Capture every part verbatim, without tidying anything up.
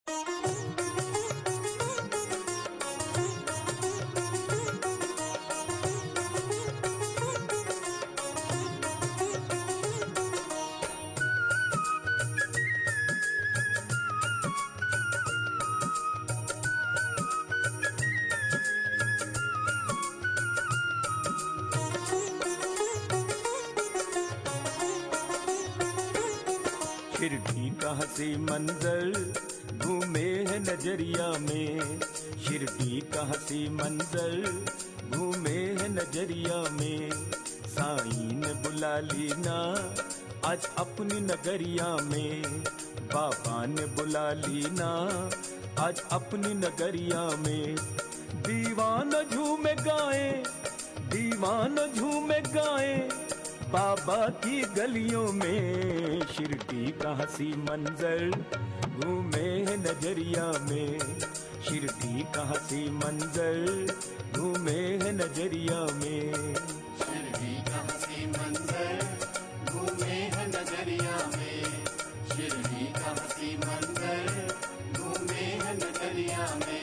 शिरडी का हंसी मंजर घूमे है नजरिया में, शिरडी का हंसी मंजर घूमे है नजरिया में। साईं ने बुला ली ना आज अपनी नगरिया में, बाबा ने बुला ली ना आज अपनी नगरिया में। दीवाना झूमे गाए, दीवाना झूमे गाए बाबा की गलियों में। शिरडी का हंसी मंजर घूमे है नजरिया में, शिरडी का हंसी मंजर घूमे है नजरिया में। शिरडी का हंसी मंजर घूमे है नजरिया में, शिरडी का हंसी मंजर घूमे है नजरिया में।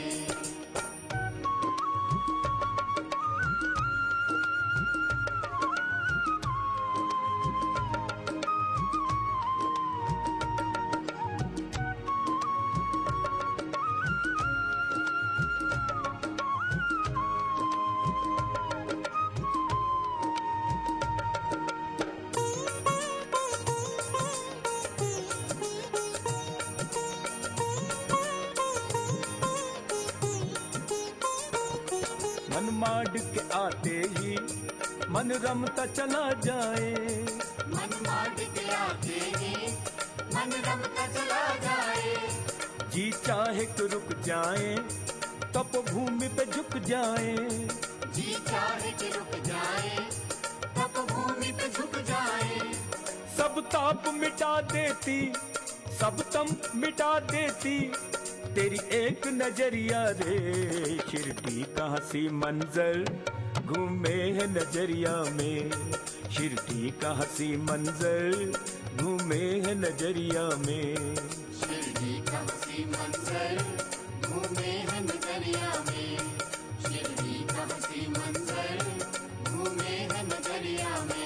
मन माड के आते ही मन रमता चला जाए, मन माड के आते ही मन रमता चला जाए। जी चाहे तो रुक जाए तप भूमि पे झुक जाए, जी चाहे कि रुक जाए तप भूमि पे झुक जाए। सब ताप मिटा देती, सब तम मिटा देती तेरी एक नजरिया रे। शिरडी का हंसी मंजर घूमे है नजरिया में, शिरडी का हंसी मंजर घूमे है नजरिया में। शिरडी का हंसी मंजर घूमे है नजरिया में, शिरडी का हंसी मंजर घूमे है नजरिया में।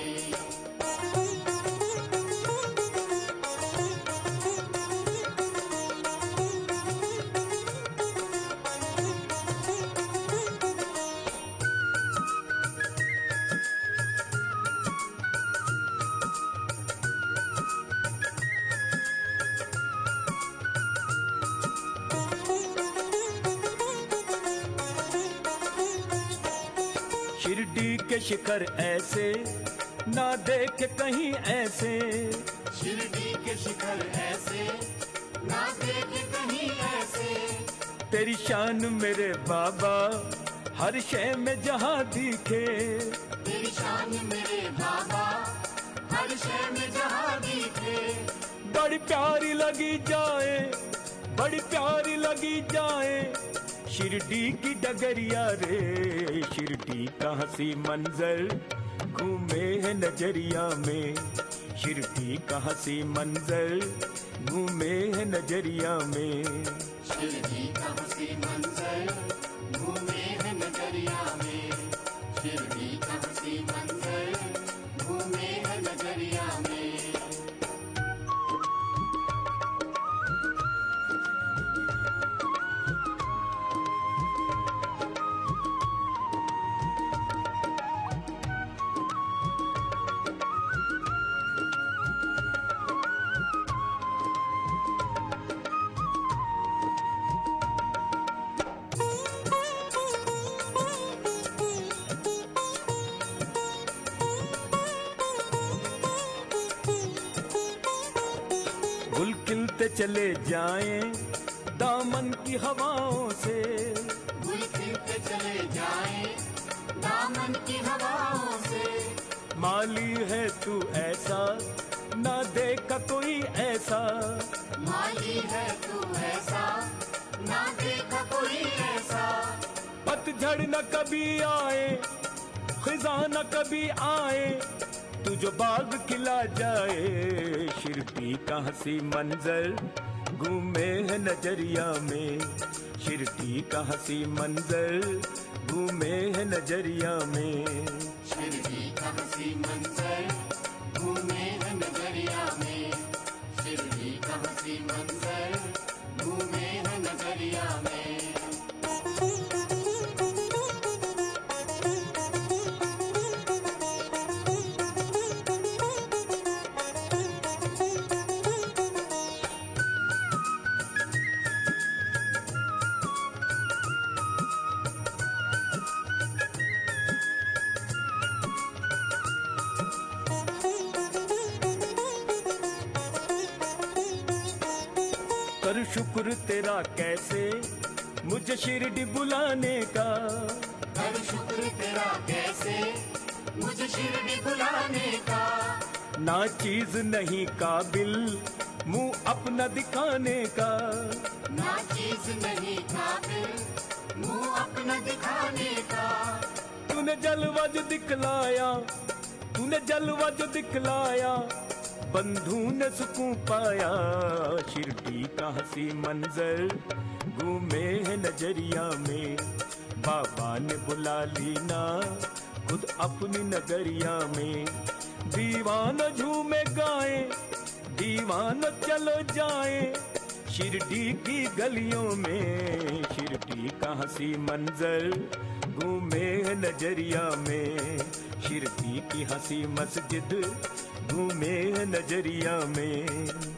शिरडी के शिखर ऐसे ना देखे कहीं ऐसे, शिरडी के शिखर ऐसे ना देखे कहीं ऐसे। तेरी शान मेरे बाबा हर शय में जहाँ दिखे, तेरी शान मेरे बाबा हर शय में जहाँ दिखे। बड़ी प्यारी लगी जाए, बड़ी प्यारी लगी जाए शिरडी की डगरिया रे। शिरडी का हंसी मंजर घूमे है नजरिया में, शिरडी का हंसी मंजर घूमे है नजरिया में। शिरडी का हंसी मंजर घूमे है नजरिया में, शिरडी का हंसी मंजर घूमे है नजरिया में। गुल खिलते चले जाएं दामन की हवाओं से, गुल खिलते चले जाएं दामन की हवाओं से। माली है तू ऐसा ना देखा कोई ऐसा, माली है तू ऐसा ना देखा कोई ऐसा। पतझड़ न कभी आए खिज़ां न कभी आए, तू जो बाग खिला जाए। शिरडी का हंसी मंजर घूमे हैं नजरिया में, शिरडी का हंसी मंजर घूमे हैं नजरिया में। शिरडी का हंसी मंजर घूमे हैं नजरिया में, शिरडी का हंसी मंजर घूमे हैं नजरिया में। कर शुक्र तेरा कैसे मुझे शिरडी बुलाने का, कर शुक्र तेरा कैसे मुझे शिरडी बुलाने का। ना चीज नहीं काबिल मुंह अपना दिखाने का, ना चीज नहीं काबिल मुंह अपना दिखाने का। तूने जलवा जो दिखलाया, तूने जलवा जो दिखलाया, बंधु ने सुकून पाया। शिरडी का हंसी मंजर घूमे है नजरिया में, बाबा ने बुला ली ना खुद अपनी नगरिया में। दीवाना झूमे गाए, दीवाना चलो जाए, शिरडी की गलियों में। शिरडी का हंसी मंजर घूमे है नजरिया में, शिरडी की हंसी मस्जिद घूमे हैं नजरिया में।